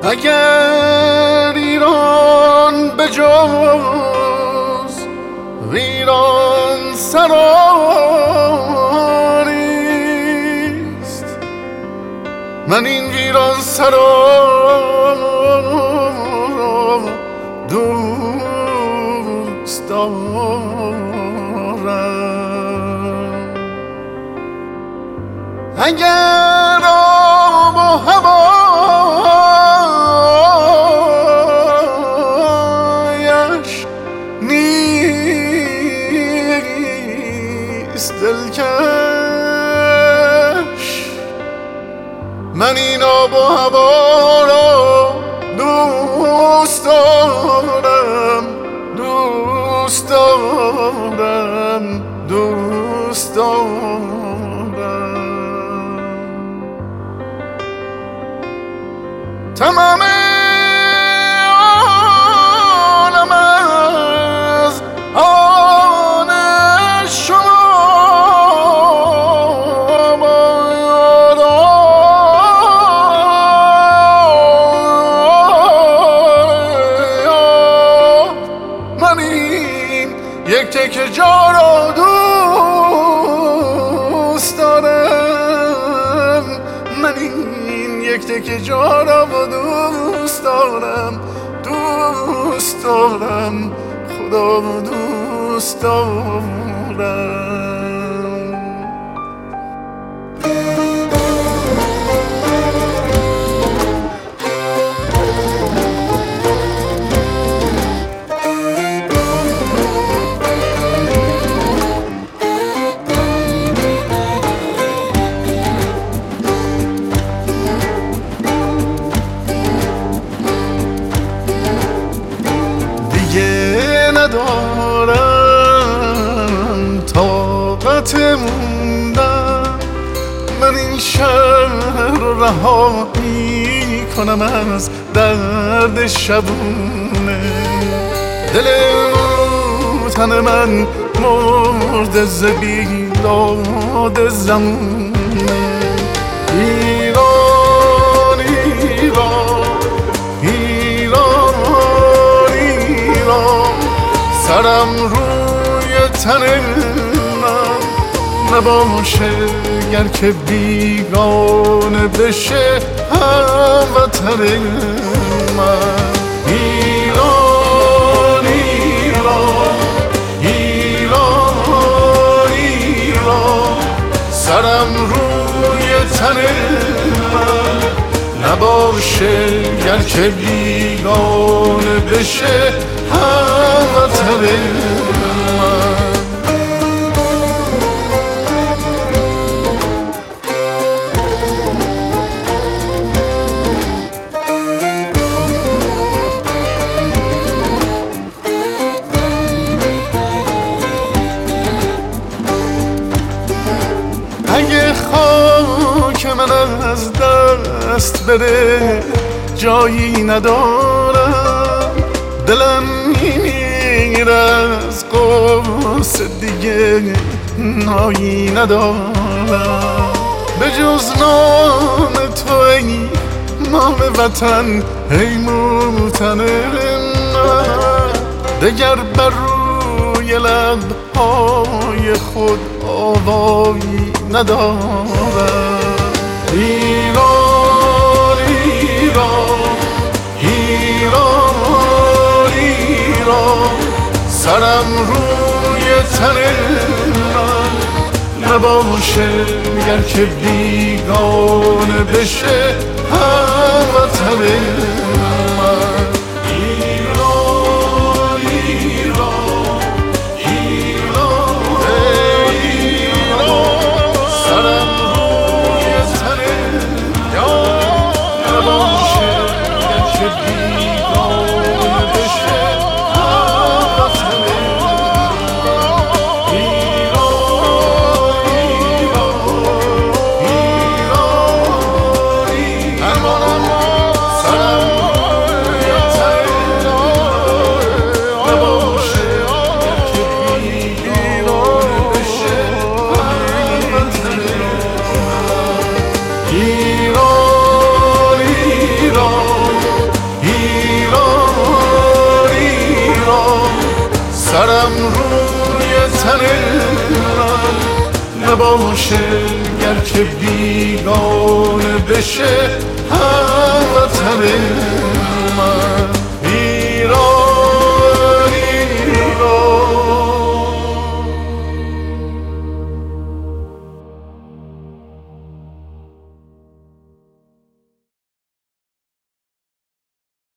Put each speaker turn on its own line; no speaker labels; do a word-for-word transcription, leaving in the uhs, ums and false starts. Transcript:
اگر ایران به جز ویران سراریست، من این ویران سرا دوست دارم. اگر آب و هوایش نیست دلکش، من این آب و هوا را دوست دارم، دوست دارم، دوست دارم. تمام عالم از آن شما باد، من این یک تکه جا را دوست دارم، من این یک تکه جا را دوست دارم، دوست دارم، خدا دوست دارم. ندارم طاقت موندن، من این شهر رو رها می کنم از درد شبونه. دل تن من مرد ز بیداد زمونه. ایران ایران ایران ایران، سرم روی تن من نباشه گر که بیگانه بشه هموطن من. ایران ایران ایران ایران، سرم روی تن من نباشه گر که بیگانه بشه هموطن من. اگه خاک من از دست بره جایی ندارم، دلم میمیره از قصه دیگه نایی ندارم. به جز نام تو ای نام وطن، ای موطن من، دگر بر روی لبهای خود آوایی ندارم. ایران ایران ایران ایران، سرم روی تن من نباشه گر که بیگانه بشه هموطن من. ایران ایران ایران ایران، سرم روی تن نباشه گر که بیگانه بشه هموطن من. ایران ایران ایران، سرم سرم روی تن من نباشه، گرچه بیگانه بشه هموطن من.